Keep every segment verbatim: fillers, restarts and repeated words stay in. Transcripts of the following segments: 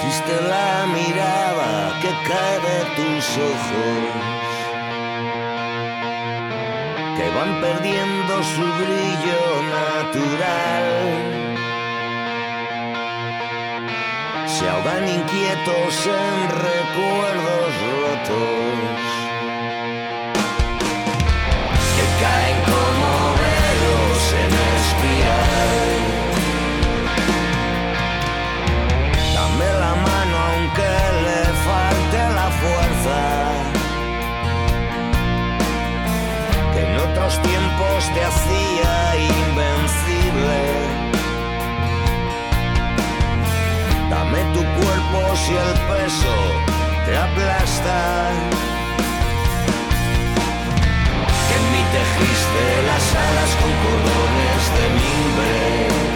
Existe la mirada que cae de tus ojos, que van perdiendo su brillo natural, se ahogan inquietos en recuerdos rotos, que caen como velos en espiral. Dame la mano aunque le falte la fuerza, que en otros tiempos te hacía invencible. Dame tu cuerpo si el peso te aplasta, que en mí tejiste las alas con cordones de mimbre.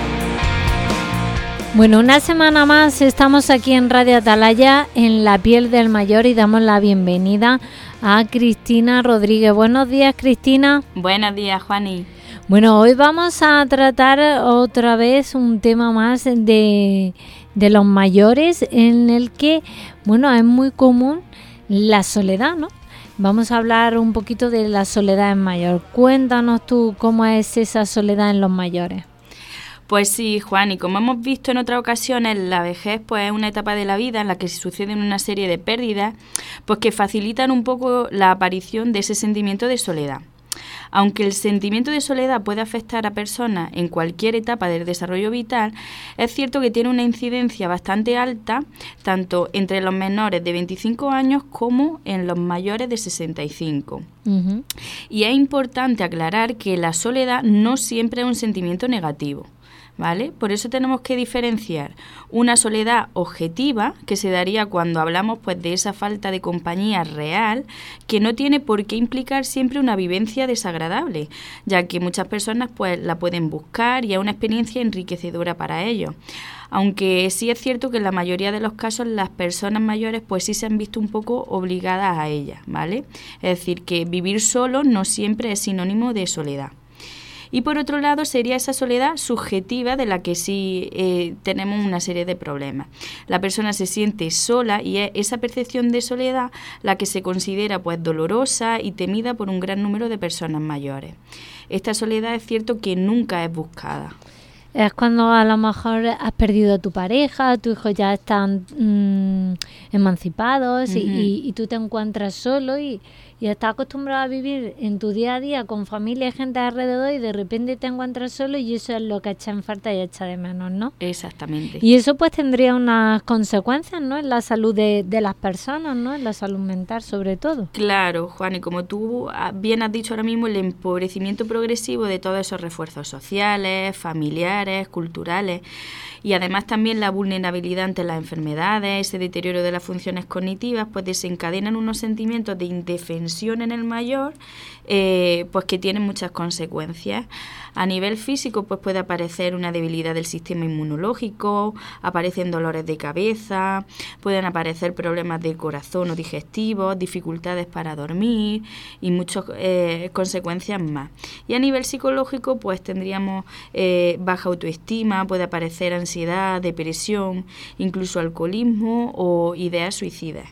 Bueno, una semana más estamos aquí en Radio Atalaya, en La Piel del Mayor, y damos la bienvenida a Cristina Rodríguez. Buenos días, Cristina. Buenos días, Juani. Bueno, hoy vamos a tratar otra vez un tema más de, de los mayores, en el que, bueno, es muy común la soledad, ¿no? Vamos a hablar un poquito de la soledad en mayor. Cuéntanos tú cómo es esa soledad en los mayores. Pues sí, Juan, y como hemos visto en otras ocasiones, la vejez pues es una etapa de la vida en la que se suceden una serie de pérdidas pues que facilitan un poco la aparición de ese sentimiento de soledad. Aunque el sentimiento de soledad puede afectar a personas en cualquier etapa del desarrollo vital, es cierto que tiene una incidencia bastante alta tanto entre los menores de veinticinco años como en los mayores de sesenta y cinco. Uh-huh. Y es importante aclarar que la soledad no siempre es un sentimiento negativo, ¿vale? Por eso tenemos que diferenciar una soledad objetiva, que se daría cuando hablamos pues de esa falta de compañía real, que no tiene por qué implicar siempre una vivencia desagradable, ya que muchas personas pues la pueden buscar y es una experiencia enriquecedora para ellos. Aunque sí es cierto que en la mayoría de los casos las personas mayores pues sí se han visto un poco obligadas a ella, ¿vale? Es decir, que vivir solo no siempre es sinónimo de soledad. Y por otro lado sería esa soledad subjetiva de la que sí eh, tenemos una serie de problemas. La persona se siente sola y es esa percepción de soledad la que se considera pues dolorosa y temida por un gran número de personas mayores. Esta soledad es cierto que nunca es buscada. Es cuando a lo mejor has perdido a tu pareja, tus hijos ya están mmm, emancipados, uh-huh. y, y tú te encuentras solo y, y estás acostumbrado a vivir en tu día a día con familia y gente alrededor, y de repente te encuentras solo y eso es lo que echa en falta y echa de menos, ¿no? Exactamente. Y eso pues tendría unas consecuencias, ¿no? En la salud de, de las personas, ¿no? En la salud mental sobre todo. Claro, Juan, y como tú bien has dicho ahora mismo, el empobrecimiento progresivo de todos esos refuerzos sociales, familiares, culturales, y además también la vulnerabilidad ante las enfermedades, ese deterioro de las funciones cognitivas, pues desencadenan unos sentimientos de indefensión en el mayor, eh, pues que tienen muchas consecuencias. A nivel físico, pues puede aparecer una debilidad del sistema inmunológico, aparecen dolores de cabeza, pueden aparecer problemas de corazón o digestivos, dificultades para dormir y muchas eh, consecuencias más. Y a nivel psicológico, pues tendríamos eh, baja autoestima, puede aparecer ansiedad, depresión, incluso alcoholismo o ideas suicidas.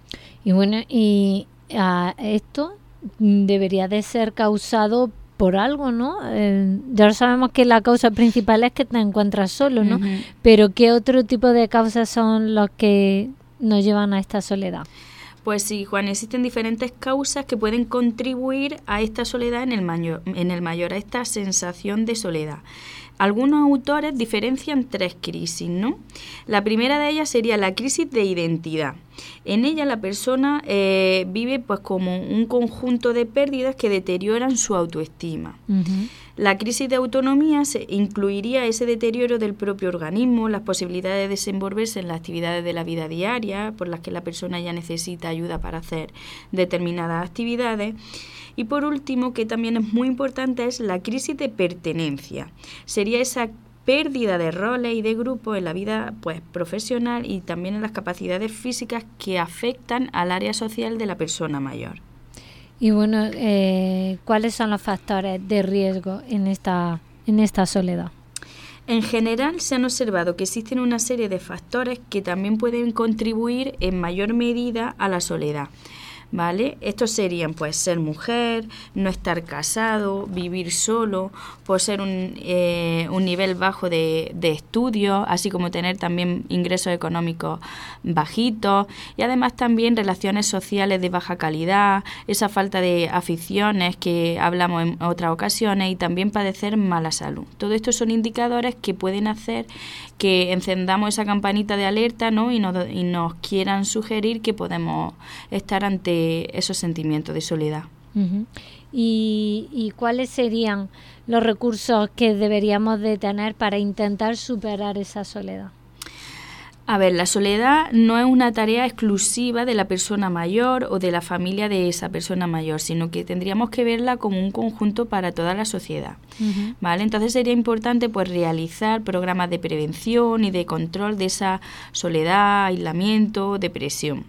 Y bueno, y uh, esto debería de ser causado por algo, ¿no? Eh, ya sabemos que la causa principal es que te encuentras solo, ¿no? Uh-huh. Pero ¿qué otro tipo de causas son los que nos llevan a esta soledad? Pues sí, Juan, existen diferentes causas que pueden contribuir a esta soledad en el mayor, en el mayor, a esta sensación de soledad. Algunos autores diferencian tres crisis, ¿no? La primera de ellas sería la crisis de identidad. En ella la persona eh, vive pues como un conjunto de pérdidas que deterioran su autoestima. Uh-huh. La crisis de autonomía se incluiría ese deterioro del propio organismo, las posibilidades de desenvolverse en las actividades de la vida diaria, por las que la persona ya necesita ayuda para hacer determinadas actividades. Y por último, que también es muy importante, es la crisis de pertenencia. Sería esa pérdida de roles y de grupos en la vida pues profesional y también en las capacidades físicas que afectan al área social de la persona mayor. Y bueno, eh, ¿cuáles son los factores de riesgo en esta, en esta soledad? En general, se han observado que existen una serie de factores que también pueden contribuir en mayor medida a la soledad, ¿vale? Estos serían, pues, ser mujer, no estar casado, vivir solo, poseer un, eh, un nivel bajo de, de estudios, así como tener también ingresos económicos bajitos, y además también relaciones sociales de baja calidad, esa falta de aficiones que hablamos en otras ocasiones, y también padecer mala salud. Todo esto son indicadores que pueden hacer que encendamos esa campanita de alerta, ¿no? y, nos, y nos quieran sugerir que podemos estar ante esos sentimientos de soledad. Uh-huh. ¿Y, ¿Y cuáles serían los recursos que deberíamos de tener para intentar superar esa soledad? A ver, la soledad no es una tarea exclusiva de la persona mayor o de la familia de esa persona mayor, sino que tendríamos que verla como un conjunto para toda la sociedad, uh-huh. ¿vale? Entonces sería importante, pues, realizar programas de prevención y de control de esa soledad, aislamiento, depresión.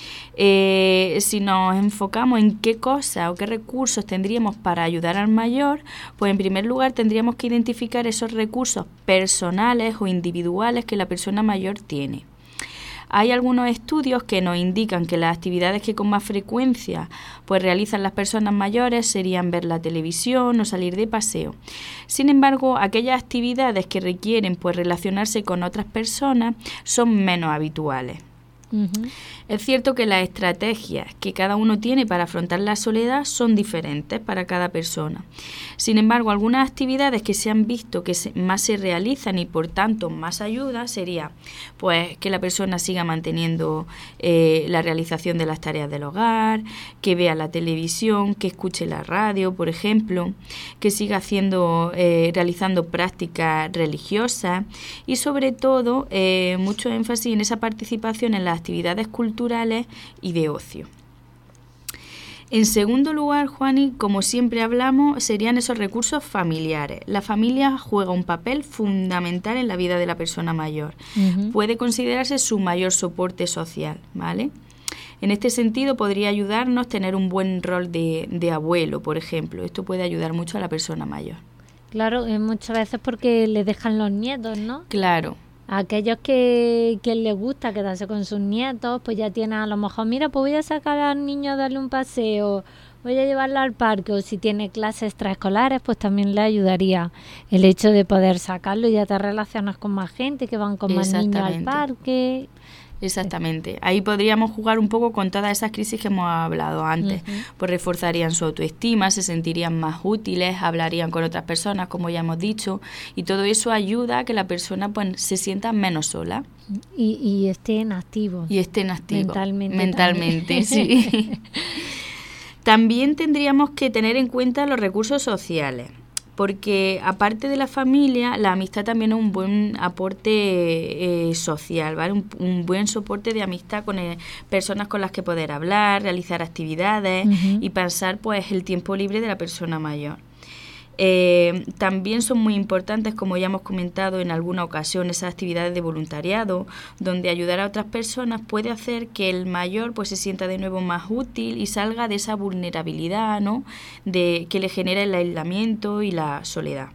Eh, si nos enfocamos en qué cosas o qué recursos tendríamos para ayudar al mayor, pues en primer lugar tendríamos que identificar esos recursos personales o individuales que la persona mayor tiene. Hay algunos estudios que nos indican que las actividades que con más frecuencia pues realizan las personas mayores serían ver la televisión o salir de paseo. Sin embargo, aquellas actividades que requieren pues relacionarse con otras personas son menos habituales. Uh-huh. Es cierto que las estrategias que cada uno tiene para afrontar la soledad son diferentes para cada persona. Sin embargo, algunas actividades que se han visto que se, más se realizan y por tanto más ayuda sería, pues, que la persona siga manteniendo eh, la realización de las tareas del hogar, que vea la televisión, que escuche la radio, por ejemplo, que siga haciendo, eh, realizando prácticas religiosas y sobre todo eh, mucho énfasis en esa participación en las actividades culturales y de ocio. En segundo lugar, Juani, como siempre hablamos, serían esos recursos familiares. La familia juega un papel fundamental en la vida de la persona mayor. Uh-huh. Puede considerarse su mayor soporte social, ¿vale? En este sentido, podría ayudarnos tener un buen rol de, de abuelo, por ejemplo. Esto puede ayudar mucho a la persona mayor. Claro, muchas veces porque le dejan los nietos, ¿no? Claro. A aquellos que, que les gusta quedarse con sus nietos, pues ya tienen a lo mejor, mira, pues voy a sacar al niño a darle un paseo, voy a llevarlo al parque, o si tiene clases extraescolares, pues también le ayudaría el hecho de poder sacarlo y ya te relacionas con más gente que van con más niños al parque. Exactamente. Ahí podríamos jugar un poco con todas esas crisis que hemos hablado antes. Uh-huh. Pues reforzarían su autoestima, se sentirían más útiles, hablarían con otras personas, como ya hemos dicho, y todo eso ayuda a que la persona pues se sienta menos sola. Y, y estén activos. Y estén activos. Mentalmente. Mentalmente, sí. También tendríamos que tener en cuenta los recursos sociales, porque aparte de la familia, la amistad también es un buen aporte eh, social, ¿vale? Un, un buen soporte de amistad con eh, personas con las que poder hablar, realizar actividades uh-huh. y pasar pues el tiempo libre de la persona mayor. Eh, también son muy importantes, como ya hemos comentado en alguna ocasión, esas actividades de voluntariado, donde ayudar a otras personas puede hacer que el mayor pues se sienta de nuevo más útil y salga de esa vulnerabilidad, ¿no?, de que le genera el aislamiento y la soledad.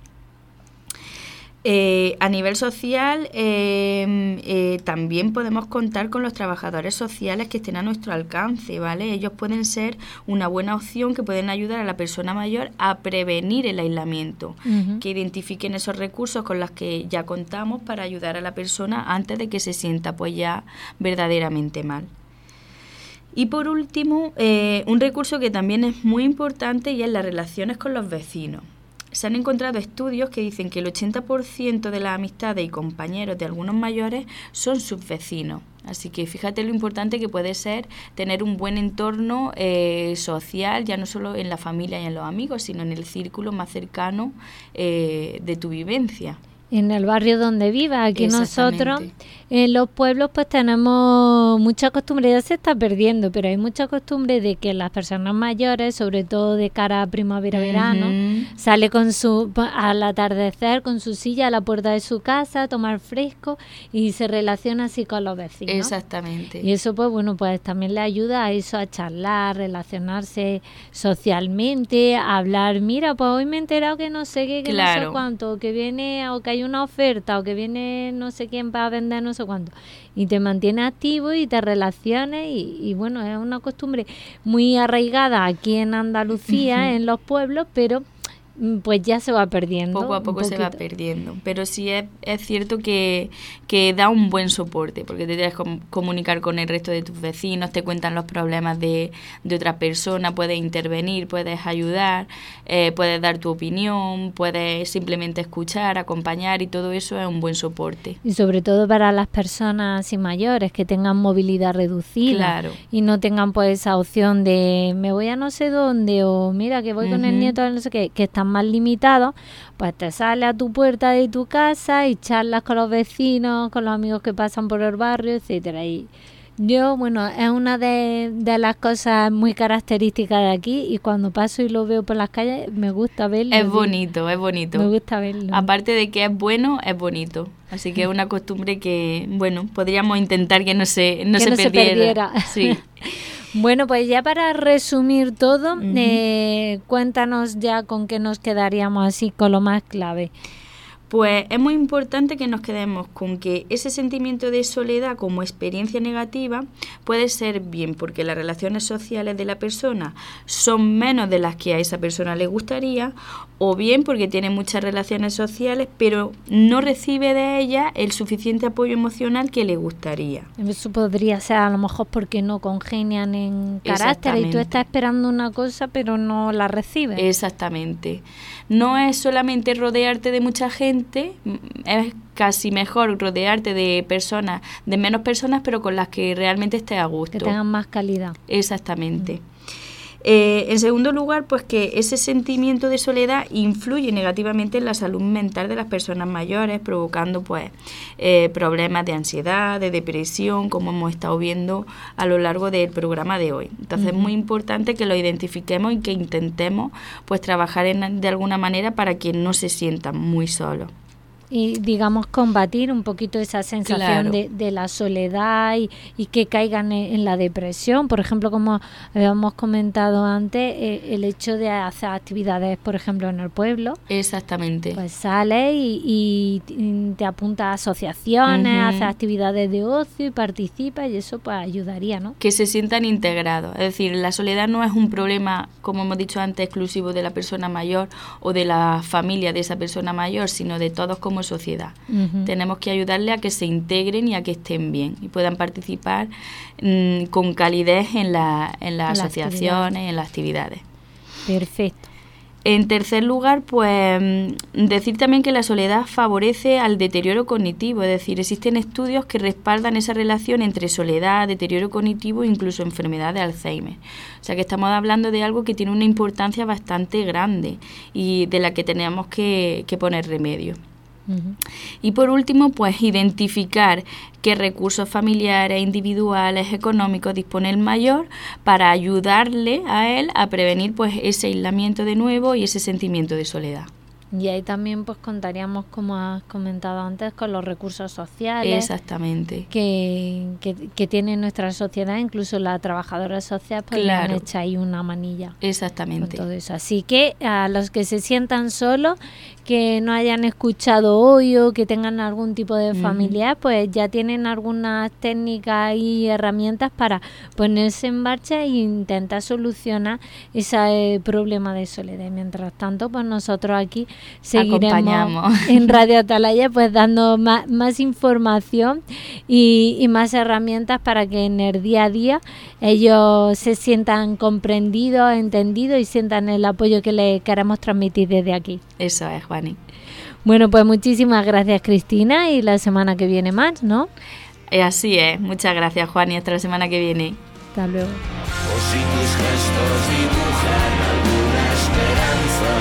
Eh, a nivel social, eh, eh, también podemos contar con los trabajadores sociales que estén a nuestro alcance, ¿vale? Ellos pueden ser una buena opción que pueden ayudar a la persona mayor a prevenir el aislamiento, uh-huh. que identifiquen esos recursos con los que ya contamos para ayudar a la persona antes de que se sienta pues ya verdaderamente mal. Y por último, eh, un recurso que también es muy importante y es las relaciones con los vecinos. Se han encontrado estudios que dicen que el ochenta por ciento de las amistades y compañeros de algunos mayores son sus vecinos. Así que fíjate lo importante que puede ser tener un buen entorno eh, social, ya no solo en la familia y en los amigos, sino en el círculo más cercano eh, de tu vivencia. En el barrio donde viva. Aquí nosotros en los pueblos pues tenemos mucha costumbre, ya se está perdiendo, pero hay mucha costumbre de que las personas mayores, sobre todo de cara a primavera-verano, uh-huh. sale con su al atardecer con su silla a la puerta de su casa a tomar fresco y se relaciona así con los vecinos. Exactamente. Y eso pues bueno, pues también le ayuda a eso, a charlar, relacionarse socialmente, a hablar, mira, pues hoy me he enterado que no sé qué, que claro. no sé cuánto, que viene o que hay hay una oferta o que viene no sé quién para vender no sé cuánto, y te mantiene activo y te relaciones y, y bueno, es una costumbre muy arraigada aquí en Andalucía, uh-huh. en los pueblos, pero pues ya se va perdiendo. Poco a poco se va perdiendo. Pero sí es, es cierto que, que da un buen soporte, porque te tienes que comunicar con el resto de tus vecinos, te cuentan los problemas de, de otra persona, puedes intervenir, puedes ayudar, eh, puedes dar tu opinión, puedes simplemente escuchar, acompañar, y todo eso es un buen soporte. Y sobre todo para las personas así mayores que tengan movilidad reducida, claro. y no tengan pues esa opción de me voy a no sé dónde, o mira que voy uh-huh. con el nieto de no sé qué, que están más limitados, pues te sales a tu puerta de tu casa y charlas con los vecinos, con los amigos que pasan por el barrio, etcétera. Y yo, bueno, es una de, de las cosas muy características de aquí, y cuando paso y lo veo por las calles me gusta verlo. Es bonito, es bonito. Me gusta verlo. Aparte de que es bueno, es bonito. Así que es una costumbre que, bueno, podríamos intentar que no se, no que se no perdiera. Se perdiera. Sí. Bueno, pues ya para resumir todo, uh-huh. eh, cuéntanos ya con qué nos quedaríamos así con lo más clave. Pues es muy importante que nos quedemos con que ese sentimiento de soledad como experiencia negativa puede ser bien porque las relaciones sociales de la persona son menos de las que a esa persona le gustaría, o bien porque tiene muchas relaciones sociales pero no recibe de ellas el suficiente apoyo emocional que le gustaría. Eso podría ser a lo mejor porque no congenian en carácter y tú estás esperando una cosa pero no la recibes. Exactamente. No es solamente rodearte de mucha gente, es casi mejor rodearte de personas, de menos personas, pero con las que realmente estés a gusto. Que tengan más calidad. Exactamente. Mm. Eh, en segundo lugar, pues que ese sentimiento de soledad influye negativamente en la salud mental de las personas mayores, provocando pues eh, problemas de ansiedad, de depresión, como hemos estado viendo a lo largo del programa de hoy. Entonces uh-huh. es muy importante que lo identifiquemos y que intentemos pues trabajar en, de alguna manera para que no se sientan muy solos. Y digamos combatir un poquito esa sensación claro. de, de la soledad y, y que caigan en, en la depresión. Por ejemplo, como habíamos comentado antes, eh, el hecho de hacer actividades, por ejemplo, en el pueblo. Exactamente. Pues sales y, y te apuntas a asociaciones, uh-huh. haces actividades de ocio y participas, y eso pues ayudaría, ¿no? Que se sientan integrados. Es decir, la soledad no es un problema, como hemos dicho antes, exclusivo de la persona mayor o de la familia de esa persona mayor, sino de todos como sociedad. Uh-huh. Tenemos que ayudarle a que se integren y a que estén bien y puedan participar mmm, con calidez en, la, en las la asociaciones, actividad. en las actividades. Perfecto. En tercer lugar, pues decir también que la soledad favorece al deterioro cognitivo, es decir, existen estudios que respaldan esa relación entre soledad, deterioro cognitivo e incluso enfermedad de Alzheimer. O sea que estamos hablando de algo que tiene una importancia bastante grande y de la que tenemos que, que poner remedio. Uh-huh. Y por último, pues identificar qué recursos familiares, individuales, económicos dispone el mayor para ayudarle a él a prevenir pues ese aislamiento de nuevo y ese sentimiento de soledad. Y ahí también pues contaríamos, como has comentado antes, con los recursos sociales. Exactamente. Que, que, que tiene nuestra sociedad, incluso la trabajadora social pues claro. le han hecho ahí una manilla. Exactamente. Con todo eso. Así que a los que se sientan solos, que no hayan escuchado hoy o que tengan algún tipo de familiar, uh-huh. pues ya tienen algunas técnicas y herramientas para ponerse en marcha e intentar solucionar ese problema de soledad. Mientras tanto, pues nosotros aquí seguiremos en Radio Atalaya pues dando más, más información y, y más herramientas para que en el día a día ellos se sientan comprendidos, entendidos y sientan el apoyo que les queremos transmitir desde aquí. Eso es, Juani. Bueno, pues muchísimas gracias, Cristina, y la semana que viene más, ¿no? Eh, así es. Muchas gracias, Juani. Hasta la semana que viene. Hasta luego. O si tus gestos dibujan alguna esperanza,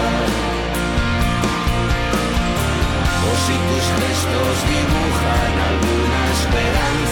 o si tus gestos dibujan alguna esperanza.